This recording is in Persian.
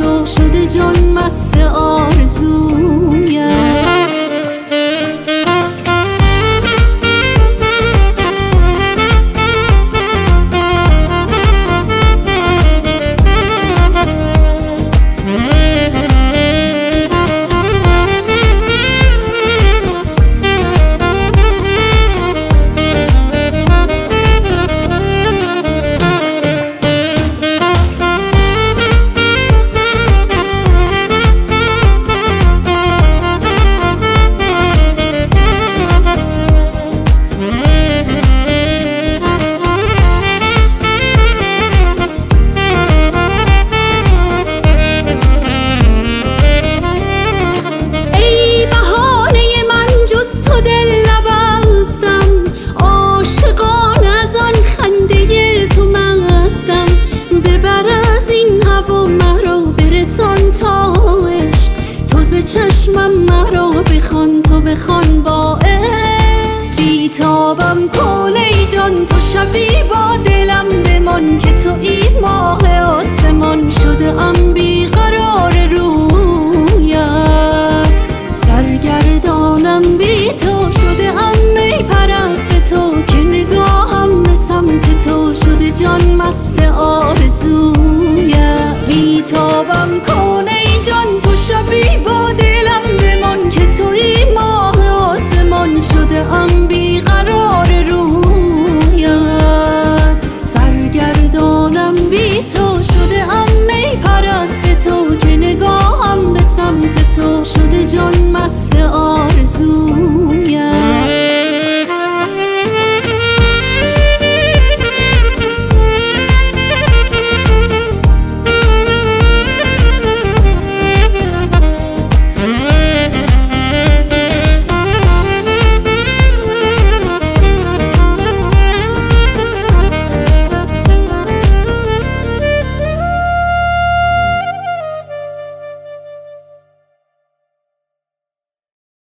تو شده جان مست آرزویت. چشمم مرا بخوان، تو بخوان با عشق. بیتابم کن ای جان، تو شبی با دلم بمان که تو ای ماه آسمان. شده ام بیقرار رویت، سرگردانم بی تو. شده ام می پرست تو که نگاهم به سمت تو شده جان مست آرزویت. بیتابم کن ای جان، تو شبی با دلم بمان که توی ماه آسمان. شده ام